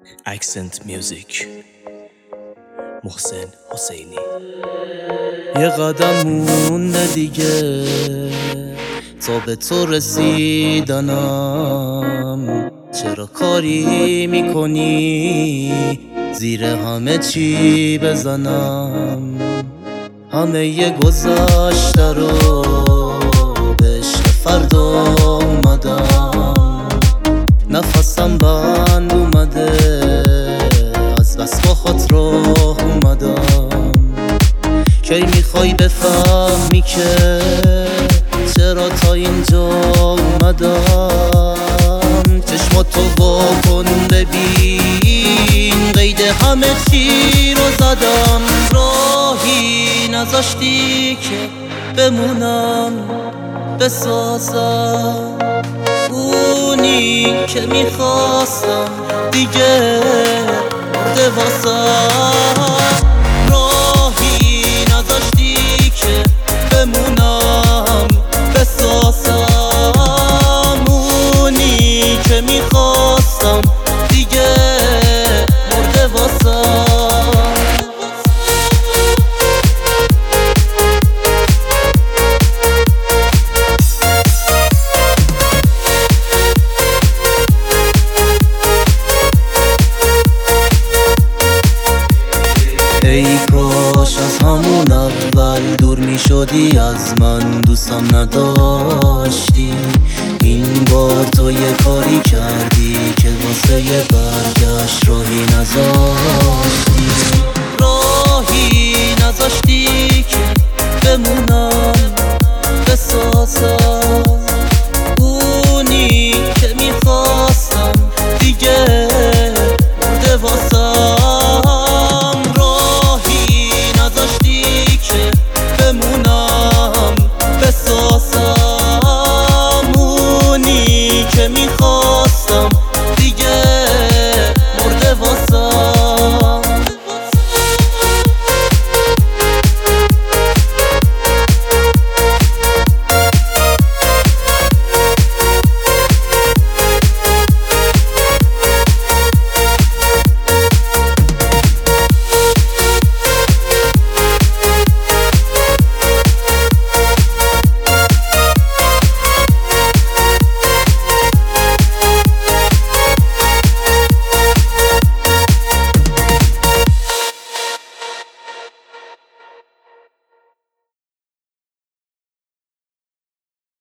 اکسنت میوزیک محسن حسینی. یه قدم مونده دیگه تا به تو رسیدنم، چرا کاری میکنی زیر همه چی بزنم؟ همه ی گذشته رو به عشق فردا اومدم، نفسم بند اومده از بس با خود راه اومدم. کی میخوای بفهمی که چرا تا اینجا اومدم؟ چشماتو واکن ببین، قید همه چی رو زدم. راهی نذاشتی که بمونم بسازم، اونی که میخواستم دیگه مرده واسم. راهی نذاشتی که بمونم بسازم، اونی که میخواستم دیگه مرده واسم. ای کاش از همون اول دور می شدی از من، دوستم نداشتی. این بار تو یه کاری کردی که واسه یه برگشت راهی نذاشتی. راهی نذاشتی که بمونم بسازم، اونی